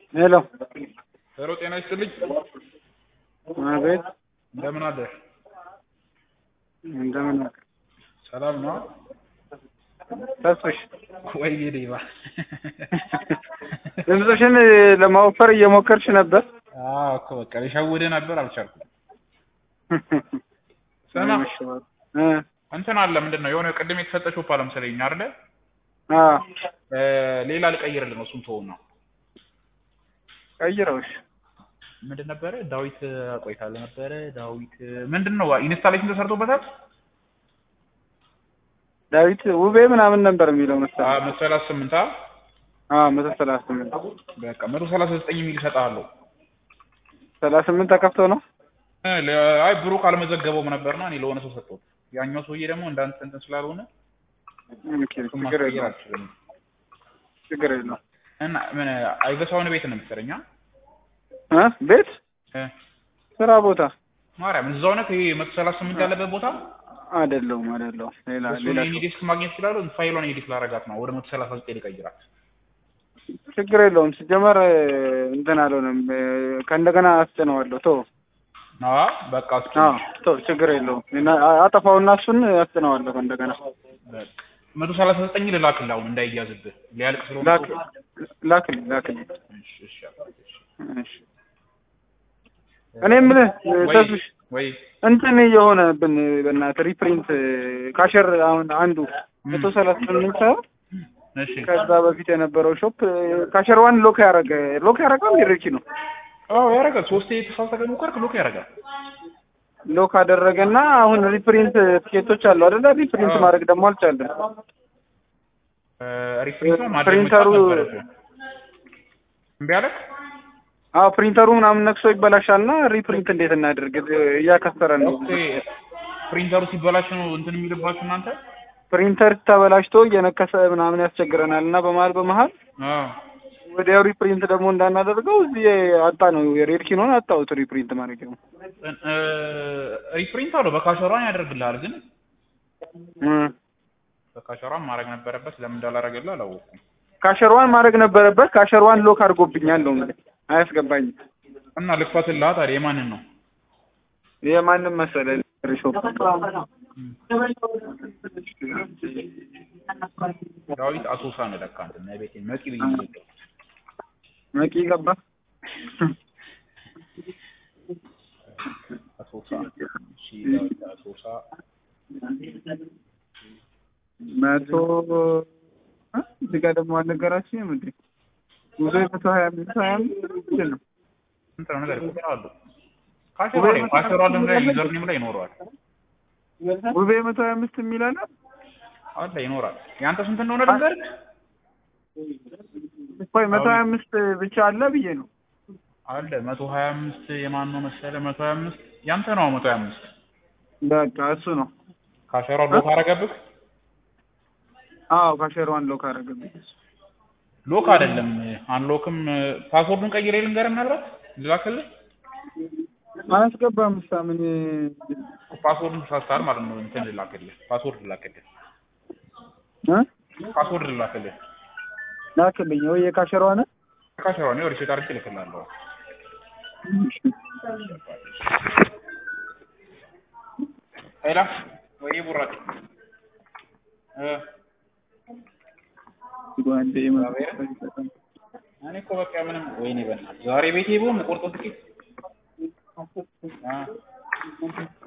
ሄሎ ሄሎ ጤና ይስጥልኝ። አቤት። እንደምን አደር? እንደምን ሰላም ነው? ተስፍሽ ወይ ዲባ ድምፅሽን ለማወፈር እየሞከርሽ ነበር? አዎ እኮ በቃ ልሸውድህ ነበር አልቻልኩም። ሰማ እንትን አለ ምንድነው የሆነ ቅድም የተሰጠሽው ፓለም ስለኝ አይደለ? ሌላ ልቀይርልህ ነው እሱን ተወው ነው። ቀይረውሽ ምንድን ነበረ? ዳዊት ቆይታለ ነበረ። ዳዊት ምንድነው ኢንስታሌሽን ተሰርቶበታል? ዳዊት ውቤ ምናምን ነበር የሚለው መሰለኝ። 138 138 በቃ 139 የሚል እሰጥሃለሁ። 38 ተከፍቶ ነው? አይ ብሩክ አልመዘገበውም ነበርና እኔ ለሆነ ሰው ሰጠሁት። ያኛው ሰውዬ ደግሞ እንዳንተ እንትን ስላልሆነ ችግር የለውም። እና ምን አይገሳውን ቤት ነው የምትሰረኛ? ቤት ስራ ቦታ ማርያም እዛው ነው ይሄ 138 ያለበት ቦታ አይደለም። ሌላ ዲስክ ማግኘት ይችላል። ፋይሏን ኤዲት ላረጋት ነው ወደ 139 ልቀይራት። ችግር የለውም። ሲጀመር እንትን አልሆነም። ከእንደገና አስጨነዋለሁ። ቶ በቃ ችግር የለውም። አጠፋውና እሱን አስጨነዋለሁ እንደገና። በቃ 139 ልላክልህ አሁን እንዳይያዝብህ ሊያልቅ ስለሆነ ላክልኝ። እሺ እኔ የምልህ ተስብሽ ወይ እንትን የሆነብን በእናትህ ሪፕሪንት ካሸር አሁን አንዱ 138 ሳይሆን እሺ ከዛ በፊት የነበረው ሾፕ ካሸር ዋን ሎክ ያረጋል ይርቂ ነው። ያረጋል። ሶስቴ የተሳሳተ ሞከርክ ሎክ ያረጋል። ሎክ አደረገና አሁን ሪፕሪንት ትኬቶች አሉ አይደለ? ሪፕሪንት ማድረግ ደግሞ አልቻለም። ሪፕሪንት ማድረግ ፕሪንተሩ እምቢ አለክ? ፕሪንተሩ ምናምን ነክሶ ይበላሻልና ሪፕሪንት እንዴት እናድርግ? እያከሰረን ነው። ኦኬ ፕሪንተሩ ሲበላሽ ነው እንትን የሚልባችሁ እናንተ? ፕሪንተር ተበላሽቶ እየነከሰ ምናምን ያስቸግረናልና በመሃል ወዲያው ሪፕሪንት ደግሞ እንዳናደርገው እዚህ አጣ ነው የሬድኪኖን አጣሁት። ሪፕሪንት ማድረግ ነው ሪፕሪንት አለው በካሸሯን ያደርግልሃል። ግን በካሸሯን ማድረግ ነበረበት። ለምን እንዳላረገልህ አላወኩም። ካሸሯን ማድረግ ነበረበት። ካሸሯን ሎክ አድርጎብኛል ነው እንግዲህ አያስገባኝም። እና ልክፈትልህ ታዲያ የማንን ነው? የማንም መሰለህ ሾፕ ዳዊት አሶሳ ነው ለካ እንትን ቤቴ መቂ ብዬ መቂ ገባ አሶሳ ዳዊት አሶሳ መቶ እዚህ ጋር ደግሞ አልነገራችሁም እንዴ? ጉዞ 125 ምንድን ነው? እንትን ነገር ይቆራሉ። ካሸሯ ላይ ዩዘርኔም ላይ ይኖረዋል። ውቤ 125 የሚል አለ ይኖራል። ያንተ ስንት እንደሆነ ልንገርህ? ቆይ 125 ብቻ አለ ብዬ ነው። አለ 125 የማን ነው መሰለህ? 125 ያንተ ነው። 125 በቃ እሱ ነው። ካሸሯ ሎክ አደረገብህ? ካሸሯን ሎክ አደረገብኝ። ሎክ አይደለም አንሎክም። ፓስወርዱን ቀይሬ ልንገርህ ምናልባት ልላክልህ። አያስገባም። ምን ፓስወርዱን ሳስታር ማለት ነው። እንትን ልላክልህ ፓስወርድ ልላክልህ ፓስወርድ ልላክልህ ላክልኝ። ወይ የካሸሯን ነው ሪሴት አድርጌ ልክልሃለሁ። ሄላ ወይ ቡራክ እኔ እኮ በቃ ምንም ወይኔ በእናትህ ዛሬ ቤቴ ብሆን ቆርጦ ትኬት